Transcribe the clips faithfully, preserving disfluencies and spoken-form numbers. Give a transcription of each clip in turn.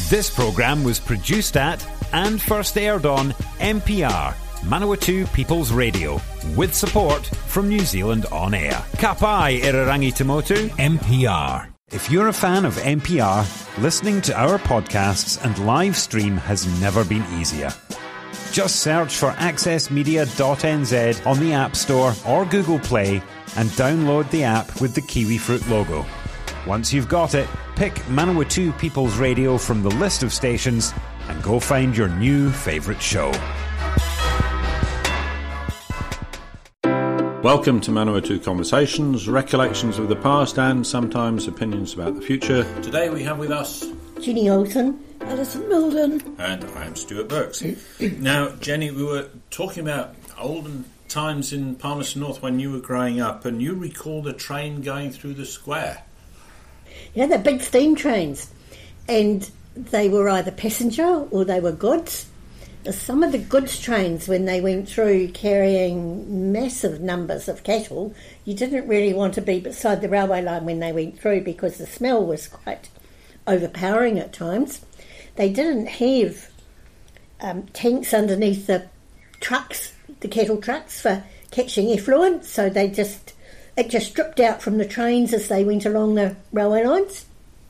This programme was produced at and first aired on M P R, Manawatu People's Radio, with support from New Zealand On Air. Ka pai Irarangi Tamotu, M P R. If you're a fan of M P R, listening to our podcasts and live stream has never been easier. Just search for access media dot n z on the App Store or Google Play and download the app with the kiwifruit logo. Once you've got it, pick Manawatu People's Radio from the list of stations and go find your new favourite show. Welcome to Manawatu Conversations, recollections of the past and sometimes opinions about the future. Today we have with us Jenny Olsen, Alison Milden, and I'm Stuart Burks. Now, Jenny, we were talking about olden times in Palmerston North when you were growing up, and you recalled a train going through the square. Yeah, they're big steam trains, and they were either passenger or they were goods. Some of the goods trains, when they went through carrying massive numbers of cattle, you didn't really want to be beside the railway line when they went through because the smell was quite overpowering at times. They didn't have um, tanks underneath the trucks, the cattle trucks, for catching effluent, so they just it just dripped out from the trains as they went along the railway lines.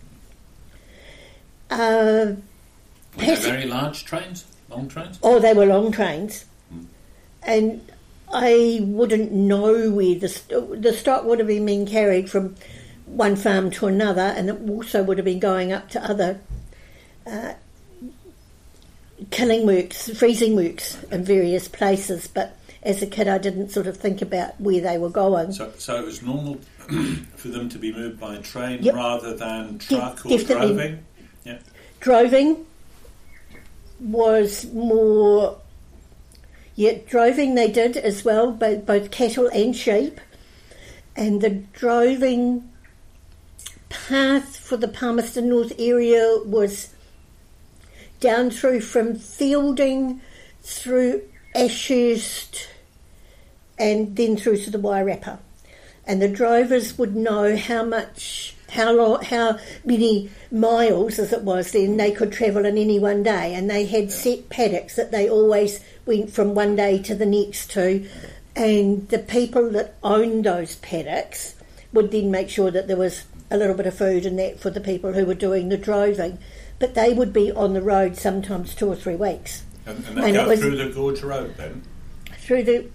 Uh, were they very large trains? Long trains? Oh, they were long trains. Hmm. And I wouldn't know where the, st- the stock would have been being carried from one farm to another, and it also would have been going up to other uh, killing works, freezing works in various places. But as a kid, I didn't sort of think about where they were going. So, so it was normal for them to be moved by train yep. rather than truck De- or droving? Yeah. Droving was more... Yeah, droving they did as well, both, both cattle and sheep. And the droving path for the Palmerston North area was down through from Fielding, through Ashurst, and then through to the Wairarapa. And the drovers would know how much, how long, how many miles, as it was then, they could travel in any one day. And they had set paddocks that they always went from one day to the next to. And the people that owned those paddocks would then make sure that there was a little bit of food and that for the people who were doing the droving. But they would be on the road sometimes two or three weeks. And, and they go through the Gorge Road then? Through the...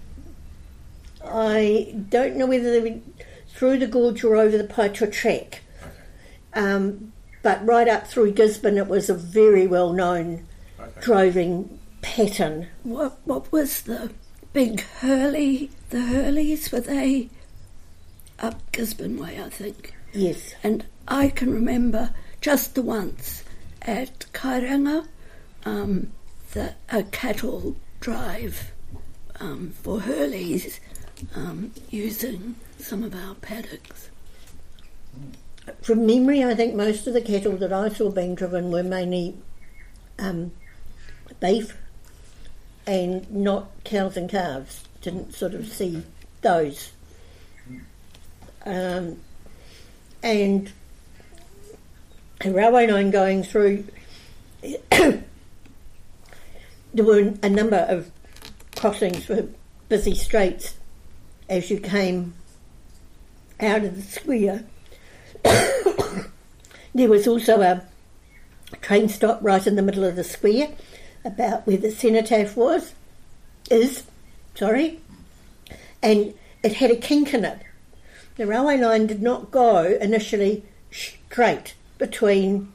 I don't know whether they went through the Gorge or over the Paitua track. Okay. Um, but right up through Gisborne it was a very well-known okay. droving pattern. What, what was the big Hurley? The Hurleys, were they up Gisborne way, I think? Yes. And I can remember just the once at Kairanga, um, the, a cattle drive um, for Hurleys um, using some of our paddocks. From memory, I think most of the cattle that I saw being driven were mainly um, beef and not cows and calves. Didn't sort of see those. Um, and a railway line going through, there were a number of crossings for busy streets as you came out of the square. There was also a train stop right in the middle of the square, about where the cenotaph was, is, sorry, and it had a kink in it. The railway line did not go initially straight between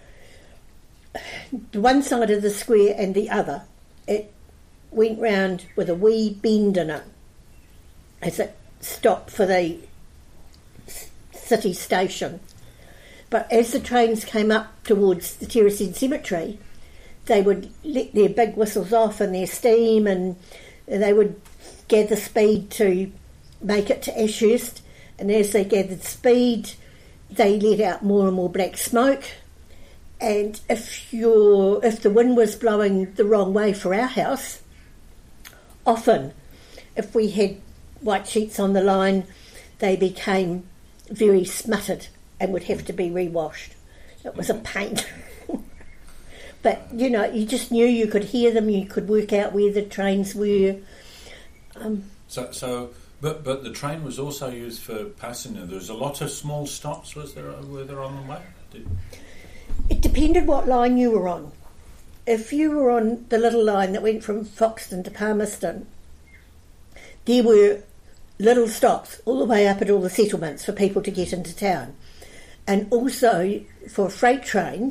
the one side of the square and the other. It went round with a wee bend in it as it stopped for the city station. But as the trains came up towards the Terracine Cemetery, they would let their big whistles off and their steam, and they would gather speed to make it to Ashurst. And as they gathered speed, they let out more and more black smoke. And if you're, if the wind was blowing the wrong way for our house, often, if we had white sheets on the line, they became very smutted and would have to be rewashed. It was a pain. But, you know, you just knew you could hear them, you could work out where the trains were. Um, so, so, but but the train was also used for passenger. There was a lot of small stops, was there, were there on the way? Did... It depended what line you were on. If you were on the little line that went from Foxton to Palmerston, there were little stops all the way up at all the settlements for people to get into town. And also, for a freight train,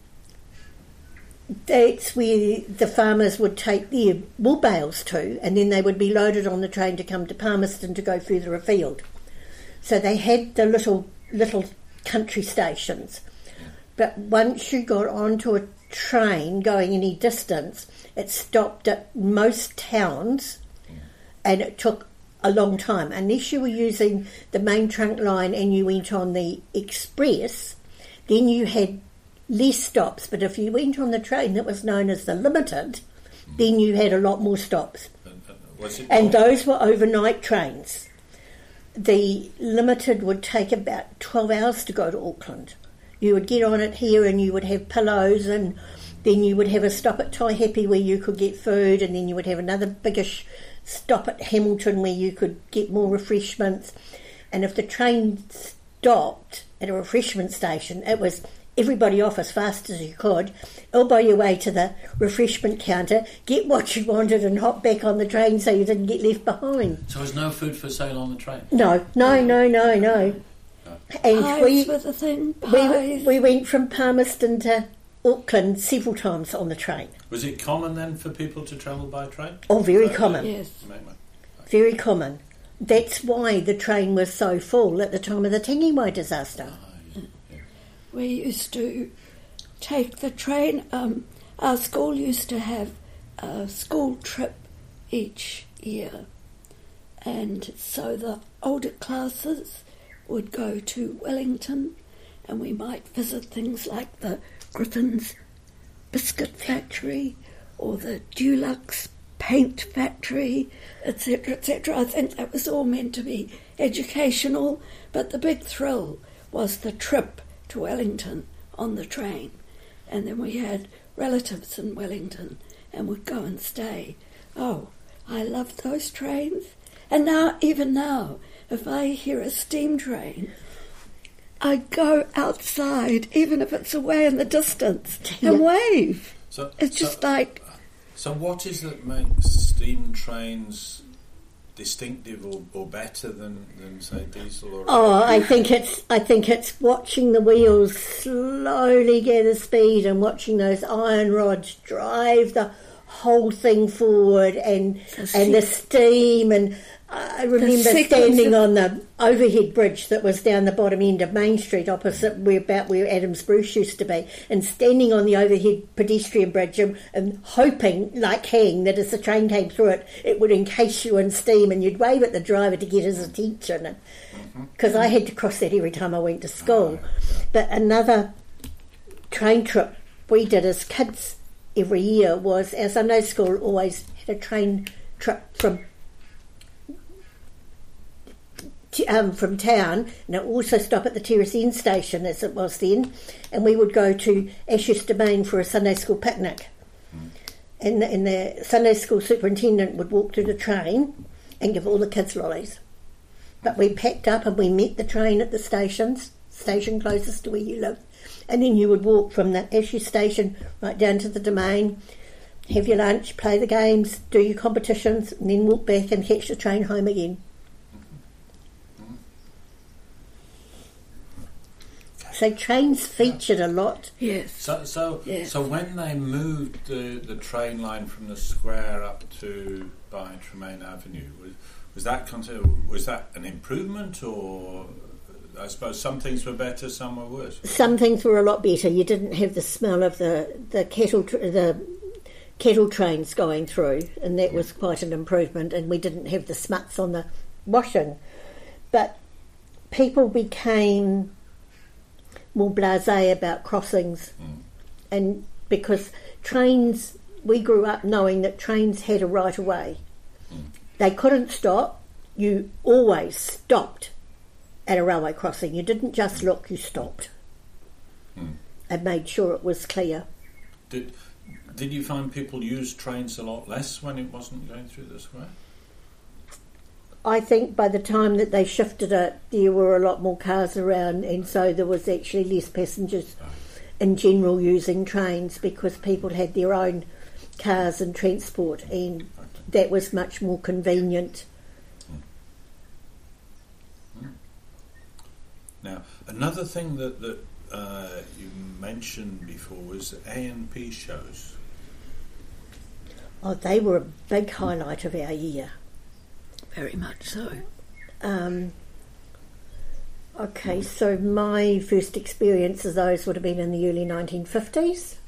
that's where the farmers would take their wool bales to, and then they would be loaded on the train to come to Palmerston to go further afield. So they had the little little country stations. But once you got onto a train going any distance, it stopped at most towns, and it took a long time. Unless you were using the main trunk line and you went on the express, then you had less stops. But if you went on the train that was known as the Limited, then you had a lot more stops. Was it and those were overnight trains. The Limited would take about twelve hours to go to Auckland. You would get on it here and you would have pillows, and then you would have a stop at Taihape where you could get food, and then you would have another biggish stop at Hamilton where you could get more refreshments. And if the train stopped at a refreshment station, it was everybody off as fast as you could, elbow your way to the refreshment counter, get what you wanted and hop back on the train so you didn't get left behind. So there's no food for sale on the train? No, no, no, no, no. And Pies we, were the thing, we pies. we went from Palmerston to Auckland several times on the train. Was it common then for people to travel by train? Oh, very Uh, common. Yes. Very common. That's why the train was so full at the time of the Tangiwai disaster. We used to take the train. Um, our school used to have a school trip each year, and so the older classes would go to Wellington, and we might visit things like the Griffin's biscuit factory or the Dulux paint factory, et cetera, et cetera. I think that was all meant to be educational, but the big thrill was the trip to Wellington on the train. And then we had relatives in Wellington and would go and stay. Oh, I loved those trains. And now, even now, if I hear a steam train, I go outside, even if it's away in the distance, and wave. So, It's just so, like... So what is it that makes steam trains distinctive or, or better than, than, say, diesel or... Oh, I think it's I think it's watching the wheels slowly gather speed and watching those iron rods drive the whole thing forward, and The and the se- steam. And I remember sequence standing of- on the overhead bridge that was down the bottom end of Main Street, opposite where about where Adams Bruce used to be, and standing on the overhead pedestrian bridge and, and hoping, like hang, that as the train came through it, it would encase you in steam, and you'd wave at the driver to get his attention. Because I had to cross that every time I went to school. But another train trip we did as kids every year was our Sunday school always had a train trip from Um, from town, and it also stopped at the Terrace End station as it was then, and we would go to Ashurst Domain for a Sunday school picnic. Mm. And, the, and the Sunday school superintendent would walk through the train and give all the kids lollies. But we packed up and we met the train at the stations, station closest to where you live, and then you would walk from the Ashurst station right down to the Domain, have your lunch, play the games, do your competitions, and then walk back and catch the train home again. So trains featured a lot. Yes. So, so, Yes. so when they moved the, the train line from the square up to by Tremaine Avenue, was, was that considered, was that an improvement, or I suppose some things were better, some were worse? Some things were a lot better. You didn't have the smell of the the kettle tr- the kettle trains going through, and that was quite an improvement. And we didn't have the smuts on the washing, but people became more blasé about crossings, mm. and because trains, we grew up knowing that trains had a right of way. Mm. They couldn't stop. You always stopped at a railway crossing. You didn't just look, you stopped mm. and made sure it was clear. Did Did you find people use trains a lot less when it wasn't going through the square? I think by the time that they shifted it, there were a lot more cars around, and so there was actually less passengers in general using trains because people had their own cars and transport, and okay. that was much more convenient. Mm. Mm. Now, another thing that, that uh, you mentioned before was A and P shows. Oh, they were a big highlight of our year. Very much so. Um, okay, so my first experience of those would have been in the early nineteen fifties.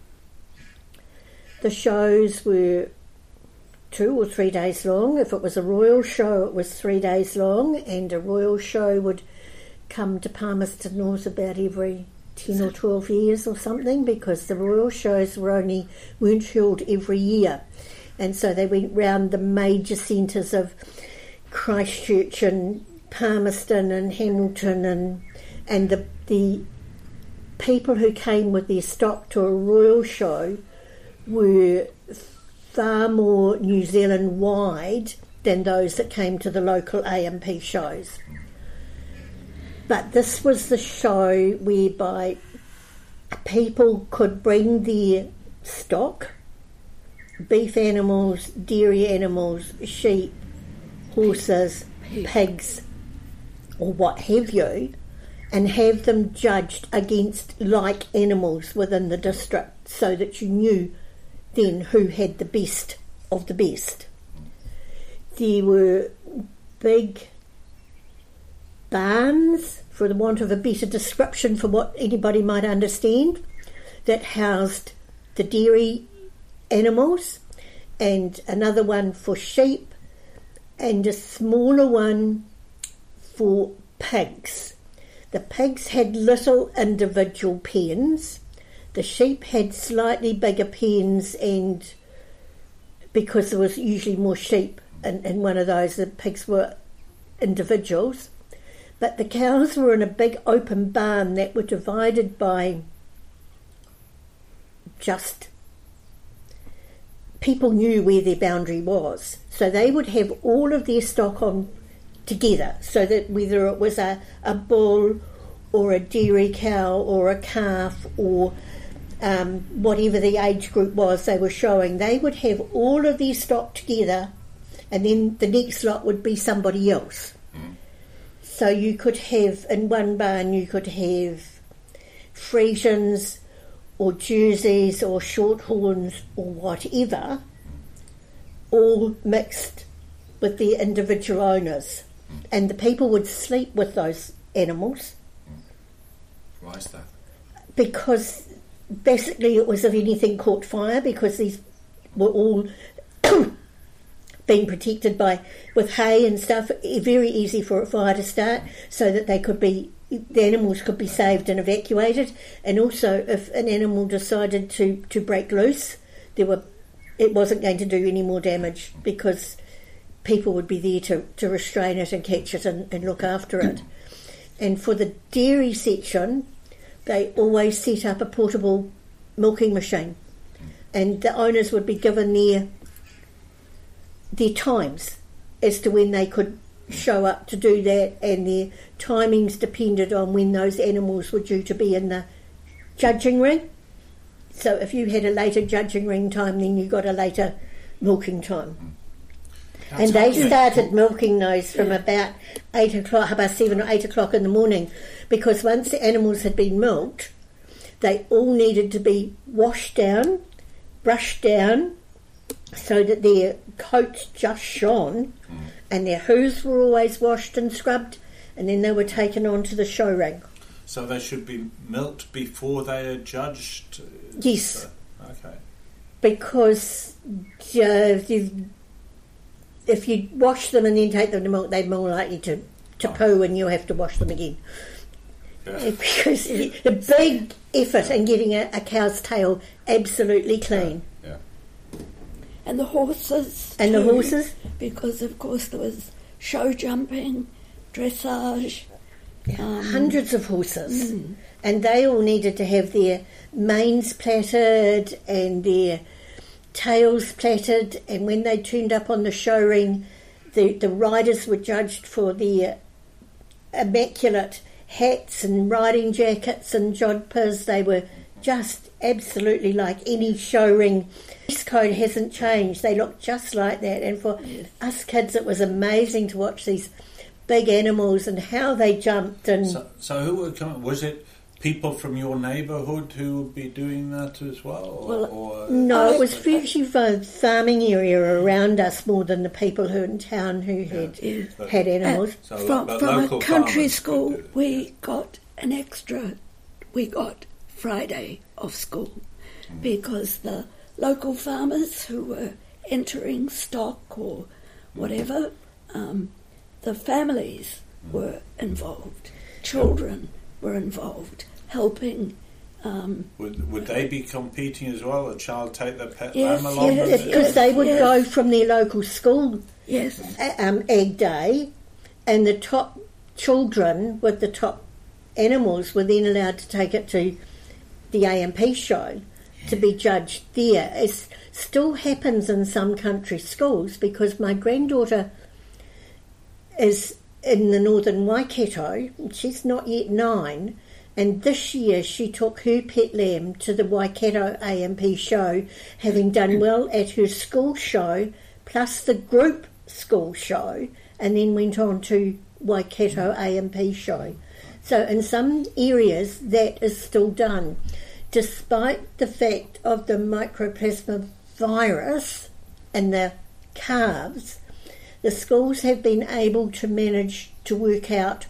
The shows were two or three days long. If it was a royal show, it was three days long, and a royal show would come to Palmerston North about every ten or twelve years or something, because the royal shows were only weren't held every year. And so they went round the major centres of Christchurch and Palmerston and Hamilton, and and the the people who came with their stock to a royal show were far more New Zealand wide than those that came to the local A and P shows. But this was the show whereby people could bring their stock, beef animals, dairy animals, sheep, horses, pigs, or what have you, and have them judged against like animals within the district, so that you knew then who had the best of the best. There were big barns, for the want of a better description for what anybody might understand, that housed the dairy animals, and another one for sheep, and a smaller one for pigs. The pigs had little individual pens. The sheep had slightly bigger pens, and because there was usually more sheep in, in one of those, the pigs were individuals. But the cows were in a big open barn that were divided by just... people knew where their boundary was. So they would have all of their stock on together, so that whether it was a, a bull or a dairy cow or a calf or um, whatever the age group was they were showing, they would have all of their stock together, and then the next lot would be somebody else. Mm. So you could have, in one barn you could have Friesians or Jerseys or Shorthorns or whatever, all mixed with their individual owners. And the people would sleep with those animals. Why is that? Because basically it was if anything caught fire, because these were all being protected by with hay and stuff, very easy for a fire to start, so that they could be the animals could be saved and evacuated. And also, if an animal decided to, to break loose, there were it wasn't going to do any more damage, because people would be there to, to restrain it and catch it and, and look after it. And for the dairy section, they always set up a portable milking machine, and the owners would be given their their times as to when they could show up to do that, and their timings depended on when those animals were due to be in the judging ring. So if you had a later judging ring time, then you got a later milking time. That's and they started milking those from about eight o'clock, about seven or eight o'clock in the morning, because once the animals had been milked, they all needed to be washed down, brushed down, so that their coats just shone, mm. and their hooves were always washed and scrubbed, and then they were taken on to the show ring. So they should be milked before they are judged? Yes. So, okay. Because uh, if, you, if you wash them and then take them to milk, they're more likely to, to oh. poo, and you have to wash them again. Yeah. Because the big effort in getting a, a cow's tail absolutely clean. Yeah. Yeah. And the horses. And too, the horses. Because, of course, there was show jumping, dressage. Yeah. Um, Hundreds of horses. Mm. and they all needed to have their manes plaited and their tails plaited, and when they turned up on the show ring, the, the riders were judged for their immaculate hats and riding jackets and jodhpurs. They were just absolutely like any show ring. Dress code hasn't changed. They look just like that. And for yes. us kids, it was amazing to watch these big animals and how they jumped. And so, so who would come? Was it people from your neighbourhood who would be doing that as well? Or, well or no, it was actually the farming area around us more than the people who in town who yeah. had yes. had animals. Uh, so from from a country school, we got an extra. We got Friday off school mm. because the local farmers who were entering stock or whatever, um, the families mm. were involved, children were involved, helping. Um, would would they be competing as well? A child take their pet yes, lamb along? Yes, because yes, they would yes. go from their local school yes. um, egg day, and the top children with the top animals were then allowed to take it to the A M P show to be judged there. It still happens in some country schools because my granddaughter is in the northern Waikato. She's not yet nine, and this year she took her pet lamb to the Waikato A M P show, having done well at her school show plus the group school show, and then went on to Waikato A M P show. So in some areas that is still done, despite the fact of the mycoplasma virus in the calves. The schools have been able to manage to work out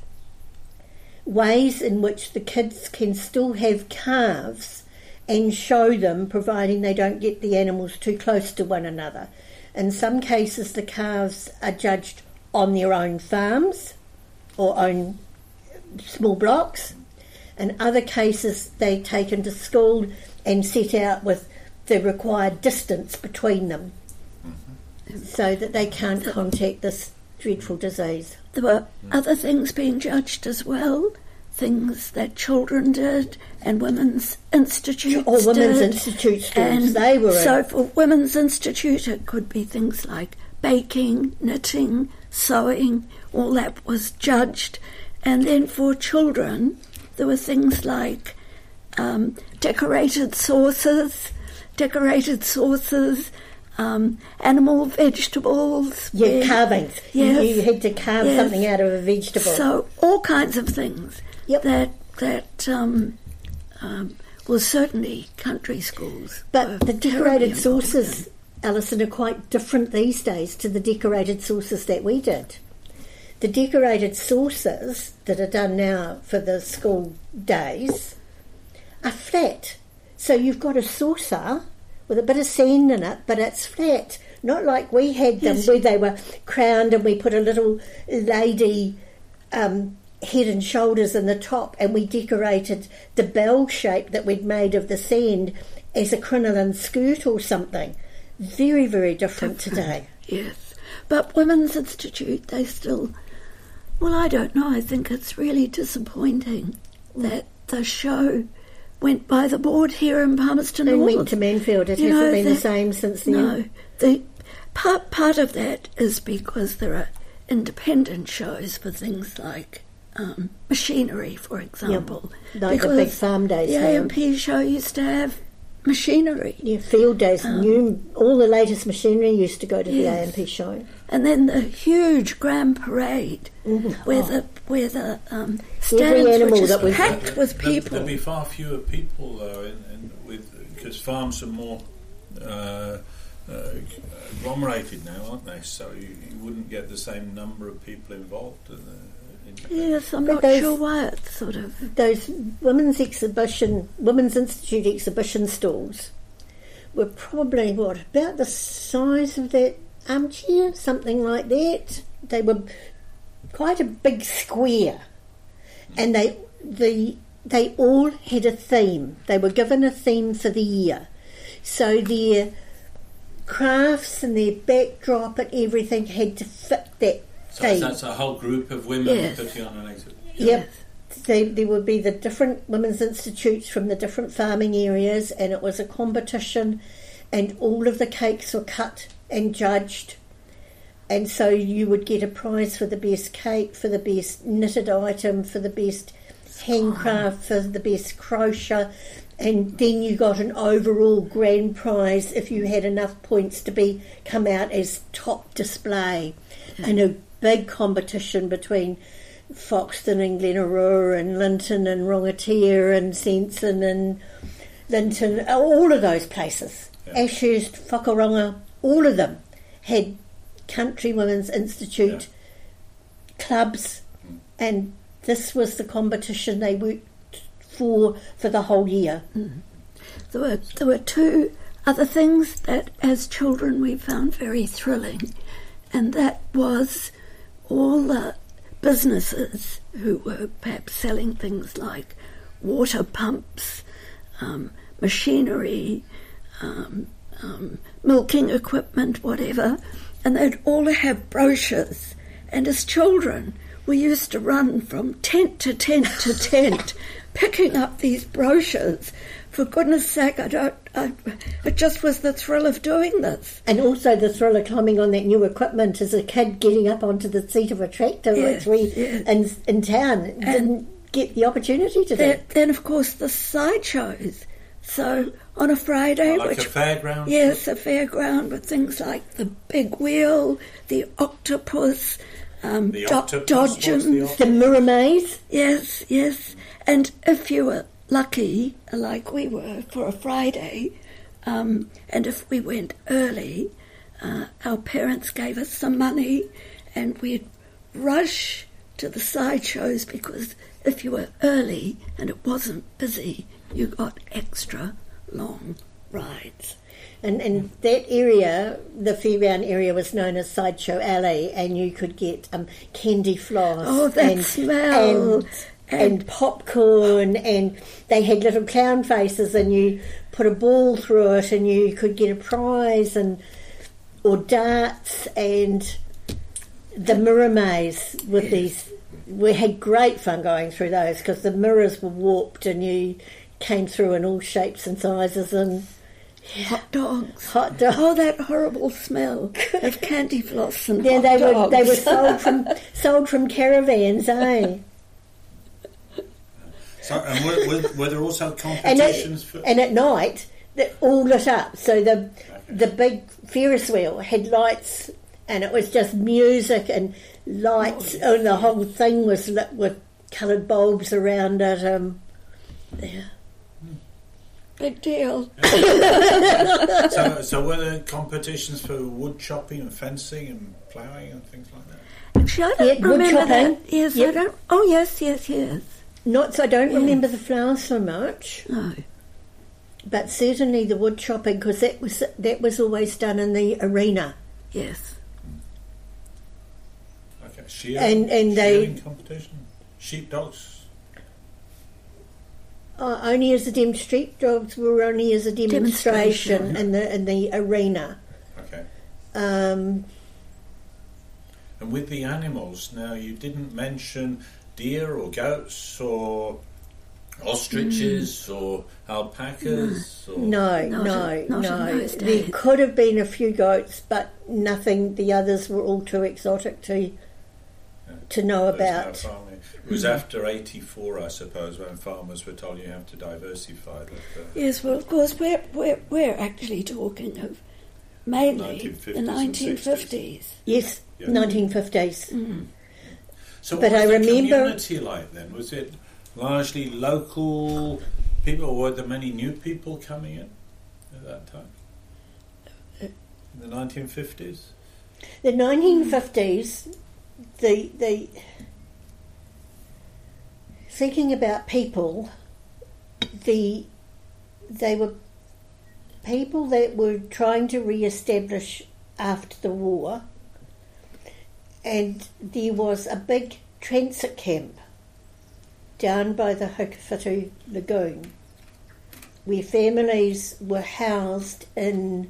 ways in which the kids can still have calves and show them, providing they don't get the animals too close to one another. In some cases, the calves are judged on their own farms or own small blocks. In other cases, they're taken to school and set out with the required distance between them so that they can't contact this dreadful disease. There were other things being judged as well, things that children did and women's institutes or did. women's institute schools, and they were... So for women's institute it could be things like baking, knitting, sewing, all that was judged. And then for children there were things like um, decorated sauces, decorated sauces, Um, animal vegetables. Yeah, where, carvings. Yes, you had to carve yes. something out of a vegetable. So all kinds of things yep. that that um, um, well, certainly country schools. But the decorated sauces, Alison, are quite different these days to the decorated sauces that we did. The decorated sauces that are done now for the school days are flat. So you've got a saucer with a bit of sand in it, but it's flat. Not like we had them yes. where they were crowned and we put a little lady um, head and shoulders in the top and we decorated the bell shape that we'd made of the sand as a crinoline skirt or something. Very, very different, different today. Yes. But Women's Institute, they still... Well, I don't know. I think it's really disappointing mm. that the show went by the board here in Palmerston and North. went to Manfield. It you hasn't know, been the, the same since then. No, the part part of that is because there are independent shows for things like um, machinery, for example. Yep. Like the big farm days. The A M P show used to have machinery. Yeah, field days. Um, new, all the latest machinery used to go to yes. the A M P show. And then the huge grand parade, mm-hmm. where oh. the where the um, Every stands animal which that is was packed with people. There'd be far fewer people though, in, in, with because farms are more uh, uh, agglomerated now, aren't they? So you, you wouldn't get the same number of people involved. In the, in yes, I'm but not those, sure why it's sort of those women's exhibition, Women's Institute exhibition stalls were probably what about the size of that armchair, something like that. They were quite a big square, and they the they all had a theme. They were given a theme for the year, so their crafts and their backdrop and everything had to fit that so theme. So that's a whole group of women yes. putting on an exhibition. Yep. they, there would be the different women's institutes from the different farming areas, and it was a competition, and all of the cakes were cut and judged, and so you would get a prize for the best cake, for the best knitted item, for the best handcraft, for the best crochet, and then you got an overall grand prize if you had enough points to be come out as top display. Yeah. And a big competition between Foxton and Glenarua and Linton and Rongatea and Senson and Linton, all of those places. Yeah. Ashurst, Whakaronga, all of them had Country Women's Institute yeah. clubs, mm. and this was the competition they worked for for the whole year. Mm. There were there were two other things that as children we found very thrilling, and that was all the businesses who were perhaps selling things like water pumps, um, machinery, um, um, milking equipment, whatever, and they'd all have brochures. And as children, we used to run from tent to tent to tent, picking up these brochures. For goodness sake, I don't. I, it just was the thrill of doing this, and also the thrill of climbing on that new equipment as a kid, getting up onto the seat of a tractor, yes, which we yes. in in town and didn't get the opportunity to then, do. Then, of course, the sideshows. So on a Friday, oh, like which a fairground, yes, a fairground with things like the big wheel, the octopus, um, the do- octopus, dodgems, the, the mirror maze. Yes, yes, and if you were lucky, like we were, for a Friday, um, and if we went early, uh, our parents gave us some money, and we'd rush to the sideshows, because if you were early and it wasn't busy, you got extra long rides. And, and that area, the fairground area, was known as Sideshow Alley, and you could get um, candy floss. Oh, that and, smell! And, and popcorn, and they had little clown faces, and you put a ball through it and you could get a prize, and or darts, and the mirror maze with yes. these. We had great fun going through those, because the mirrors were warped and you came through in all shapes and sizes, and yeah. hot dogs. Hot dogs. Oh, that horrible smell of candy floss and yeah, hot they dogs. were they were sold from sold from caravans, eh? So, and were, were, were there also competitions? And, for... and at night, they're all lit up. So the okay. the big Ferris wheel had lights, and it was just music and lights, oh, and the whole thing was lit with coloured bulbs around it. Um, yeah. Big deal. so, so were there competitions for wood chopping and fencing and ploughing and things like that? Actually, I don't yeah, remember that. Yes, yep. I don't. Oh, yes, yes, yes. Not, so I don't yeah. remember the flour so much. No. But certainly the wood chopping, because that was that was always done in the arena. Yes. Okay, shearing, and and shearing they competition, sheepdogs. Uh, only as a dem sheepdogs were only as a demonstration, demonstration. in the in the arena. Okay. Um, and with the animals, now you didn't mention deer or goats or ostriches mm. or alpacas? Or no, not no, in, not no. In those there days. could have been a few goats, but nothing. The others were all too exotic to yeah. to know about. No it was mm. after eighty-four, I suppose, when farmers were told you have to diversify. That, uh, yes, well, of course, we're, we're, we're actually talking of mainly the nineteen fifties. Yes, yeah. nineteen fifties. Mm. So what but was I the remember community like then? Was it largely local people, or were there many new people coming in at that time? In the nineteen fifties? The nineteen fifties, the the thinking about people, the they were people that were trying to re-establish after the war. And there was a big transit camp down by the Hokowhitu Lagoon where families were housed in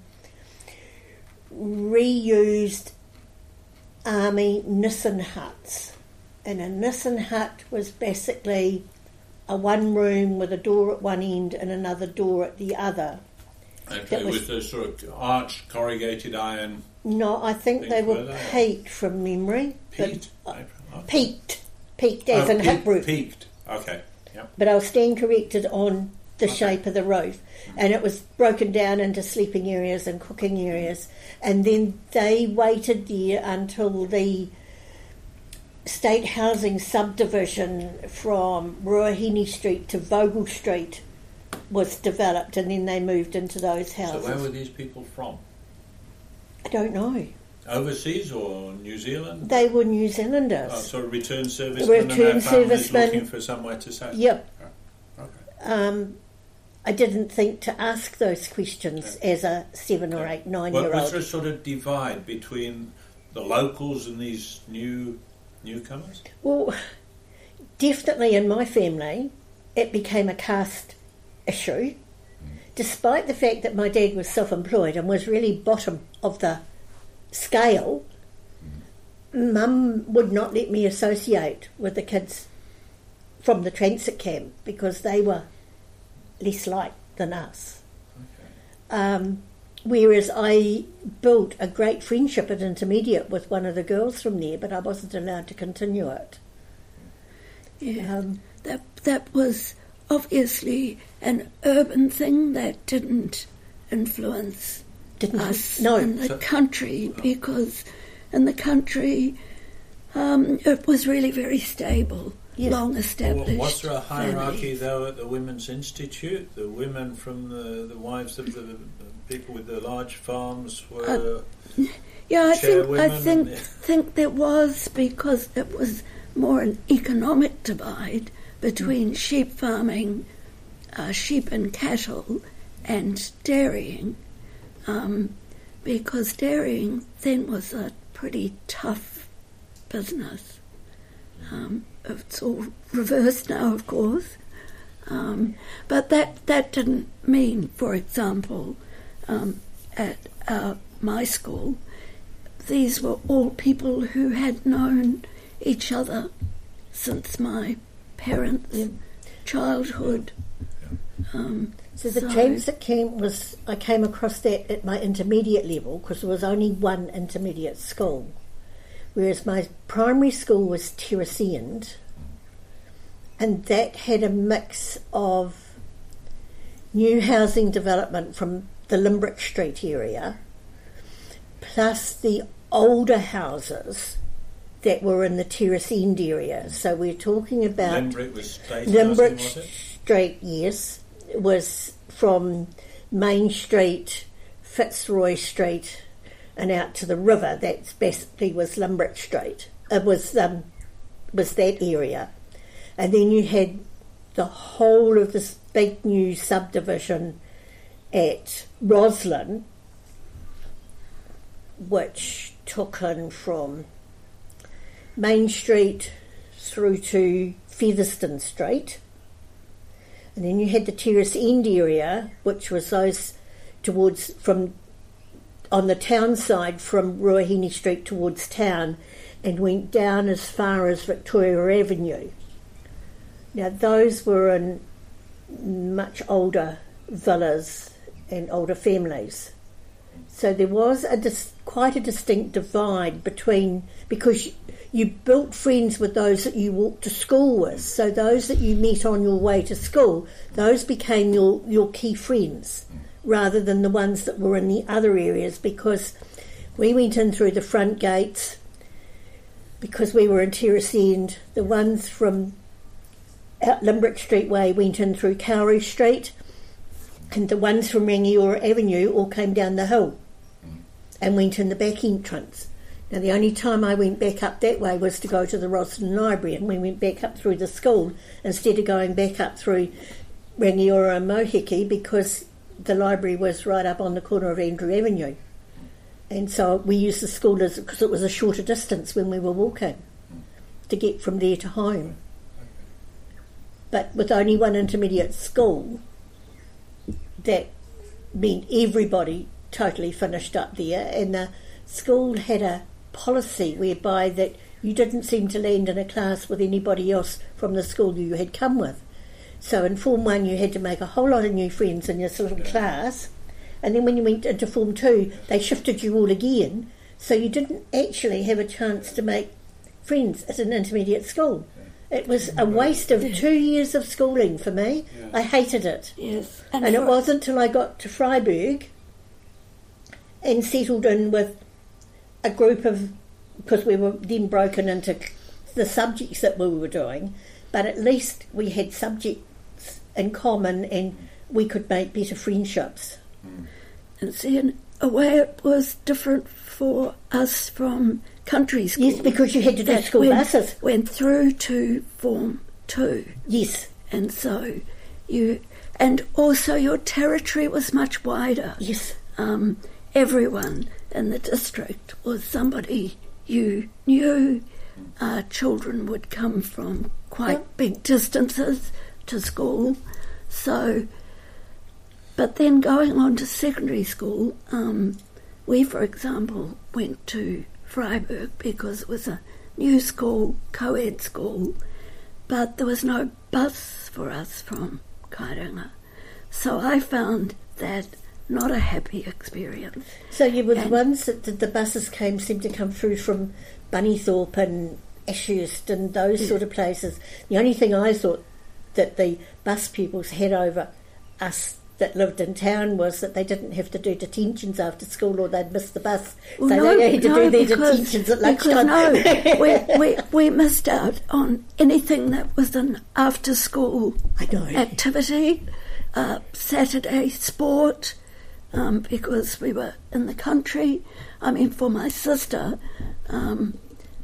reused army Nissen huts. And a Nissen hut was basically a one room with a door at one end and another door at the other. Okay, was, with the sort of arched corrugated iron. No, I think things, they were, were they? peaked from memory. Peaked? But, uh, Okay. peaked. Peaked as Oh, in peak- hip roof. Peaked. Okay. Yep. But I was stand corrected on the Okay. shape of the roof. And it was broken down into sleeping areas and cooking areas. And then they waited there until the state housing subdivision from Ruahine Street to Vogel Street was developed, and then they moved into those houses. So where were these people from? I don't know. Overseas or New Zealand? They were New Zealanders. Oh, so return servicemen Return and their families servicemen. looking for somewhere to stay? Yep. Oh, okay. Um, I didn't think to ask those questions Yeah. as a seven or Yeah. eight, nine Well, year was old. there a sort of divide between the locals and these new newcomers? Well, definitely in my family, it became a caste issue, despite the fact that my dad was self-employed and was really bottom of the scale. Mum would not let me associate with the kids from the transit camp because they were less liked than us. Okay. Um, whereas I built a great friendship at intermediate with one of the girls from there, but I wasn't allowed to continue it. Yeah, Um, that that was obviously an urban thing that didn't influence didn't us no. in the So- country, because in the country um, it was really very stable, Yeah. long Well, established. was there a hierarchy families. though at the Women's Institute? The women from the, the wives of the people with the large farms were Yeah, I think I chairwomen think and- think there was, because it was more an economic divide between Mm. sheep farming, uh, sheep and cattle, and dairying, um, because dairying then was a pretty tough business. Um, it's all reversed now, of course, um, but that that didn't mean, for example, um, at uh, my school, these were all people who had known each other since my parents' Yeah. childhood. Um, So the So- transit camp was, I came across that at my intermediate level because there was only one intermediate school, whereas my primary school was Terrace End, and that had a mix of new housing development from the Limbrick Street area, plus the older houses that were in the Terrace End area. So we're talking about Limbrick was state Limbrick housing, was it? Street, yes, was from Main Street, Fitzroy Street, and out to the river. That basically was Limbrick Street. It was um, was that area, and then you had the whole of this big new subdivision at Roslyn, which took in from Main Street through to Featherston Street. And then you had the Terrace End area, which was those towards, from, on the town side from Ruahine Street towards town, and went down as far as Victoria Avenue. Now those were in much older villas and older families. So there was a dis- quite a distinct divide between, because you built friends with those that you walked to school with. So those that you met on your way to school, those became your, your key friends, rather than the ones that were in the other areas, because we went in through the front gates because we were in Terrace End. The ones from out Limbrick Street Way went in through Cowrie Street, and the ones from Rangiora Avenue all came down the hill and went in the back entrance. Now the only time I went back up that way was to go to the Roslyn Library, and we went back up through the school instead of going back up through Rangiora and Mohiki, because the library was right up on the corner of Andrew Avenue. And so we used the school as, because it was a shorter distance when we were walking to get from there to home. But with only one intermediate school, that meant everybody totally finished up there, and the school had a policy whereby that you didn't seem to land in a class with anybody else from the school you had come with. So in Form one you had to make a whole lot of new friends in this little class, and then when you went into Form two they shifted you all again, so you didn't actually have a chance to make friends at an intermediate school. It was a waste of two years of schooling for me. Yeah. I hated it. Yes. And, and it wasn't till I got to Freiburg and settled in with a group of, because we were then broken into the subjects that we were doing, but at least we had subjects in common and we could make better friendships. Mm. And see, in a way it was different for us from country school. Yes, because you had to do school went, buses. Went through to Form two. Yes. And so you, and also your territory was much wider. Yes. Um, everyone in the district was somebody you knew. Uh, children would come from quite yep. big distances to school. So, but then going on to secondary school, um, we, for example, went to Freiburg because it was a new school, co-ed school, but there was no bus for us from Kairanga. So I found that not a happy experience. So you were the ones that the buses came, seemed to come through from Bunnythorpe and Ashurst and those yeah. sort of places. The only thing I thought that the bus pupils had over us that lived in town was that they didn't have to do detentions after school or they'd miss the bus. Well, so no, they had to no, do their because, detentions at lunchtime. No, we, we, we missed out on anything that was an after-school I know. activity, uh, Saturday sport, um, because we were in the country. I mean, for my sister, um,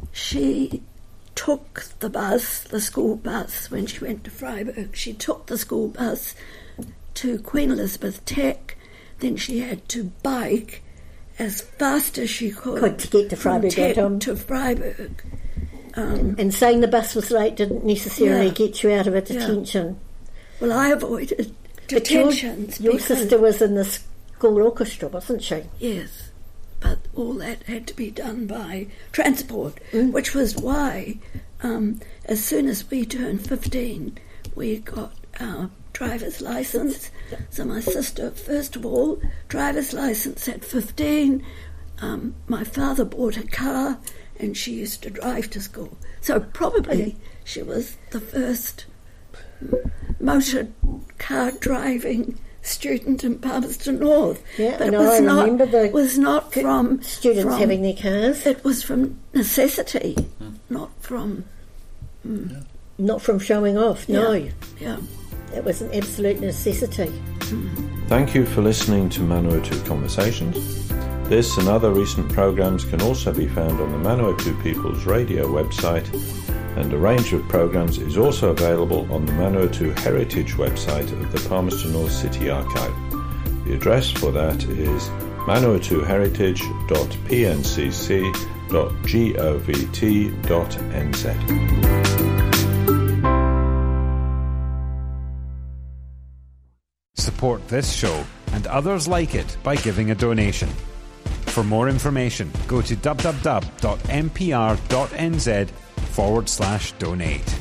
she took the bus, the school bus, when she went to Freiburg. She took the school bus to Queen Elizabeth Tech, then she had to bike as fast as she could, could to get to Freiburg. Tech to Freiburg. Um, and, and saying the bus was late didn't necessarily yeah, get you out of a detention. Yeah. Well, I avoided detentions. Your, your sister was in the school orchestra, wasn't she? Yes, but all that had to be done by transport, mm. which was why um, as soon as we turned fifteen, we got our driver's licence. So my sister, first of all, driver's licence at fifteen. Um, my father bought a car and she used to drive to school. So probably she was the first motor car driving student in Palmerston North. Yeah, but and it was I not, remember the was not from students from, having their cars. It was from necessity, mm. not from mm. yeah. not from showing off. No, yeah. yeah. It was an absolute necessity. Mm. Thank you for listening to Manawatu Conversations. This and other recent programs can also be found on the Manawatu People's Radio website, and a range of programs is also available on the Manawatu Heritage website of the Palmerston North City Archive. The address for that is manawatu heritage dot p n c c dot govt dot n z. Support this show and others like it by giving a donation. For more information, go to w w w dot m p r dot n z forward slash donate.